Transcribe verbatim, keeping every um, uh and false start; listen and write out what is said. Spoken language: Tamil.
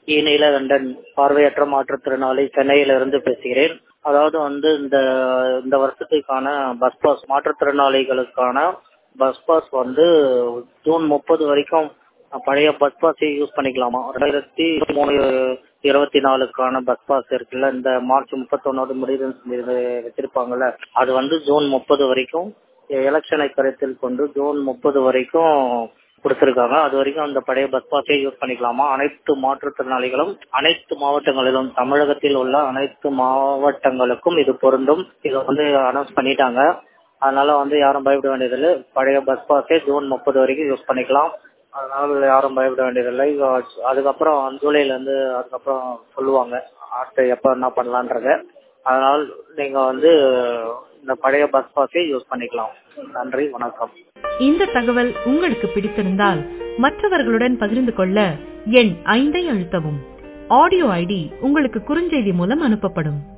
இ நீலகண்டன், பார்வையற்ற மாற்றுத்திறனாளி, சென்னையிலிருந்து பேசுகிறேன். அதாவது வந்து இந்த இந்த வருஷத்துக்கான பஸ் பாஸ் மாற்றுத்திறனாளிகளுக்கான பஸ் பாஸ் வந்து ஜூன் முப்பது வரைக்கும் பழைய பஸ் பாஸை யூஸ் பண்ணிக்கலாமா? ரெண்டாயிரத்தி மூணு இருபத்தி நாலுக்கான பஸ் பாஸ் இருக்குல்ல, இந்த மார்ச் முப்பத்தொன்னோடு முடிவுன்னு சொல்லி வச்சிருப்பாங்கல்ல, அது வந்து ஜூன் முப்பது வரைக்கும் எலெக்ஷனை கருத்தில் கொண்டு ஜூன் முப்பது வரைக்கும் கொடுத்திருக்காங்க. அது வரைக்கும் அந்த பழைய பஸ் பாஸை யூஸ் பண்ணிக்கலாமா? அனைத்து மாற்றுத்திறனாளிகளும் அனைத்து மாவட்டங்களிலும், தமிழகத்தில் உள்ள அனைத்து மாவட்டங்களுக்கும் இது பொருந்தும். இதை வந்து அனௌன்ஸ் பண்ணிட்டாங்க. அதனால வந்து யாரும் பயப்பட வேண்டியதில்லை. பழைய பஸ் பாஸை ஜூன் முப்பது வரைக்கும் யூஸ் பண்ணிக்கலாம். அதனால யாரும் பயப்பட வேண்டியதில்லை. அதுக்கப்புறம் ஜூலைல இருந்து அதுக்கப்புறம் சொல்லுவாங்க அடுத்து எப்ப என்ன பண்ணலான்றத. அதனால் நீங்க வந்து இந்த பழைய பஸ் பாஸை யூஸ் பண்ணிக்கலாம். நன்றி, வணக்கம். இந்த தகவல் உங்களுக்கு பிடித்திருந்தால் மற்றவர்களுடன் பகிர்ந்து கொள்ள எண் ஐந்தை அழுத்தவும். ஆடியோ ஐடி உங்களுக்கு குறுஞ்செய்தி மூலம் அனுப்பப்படும்.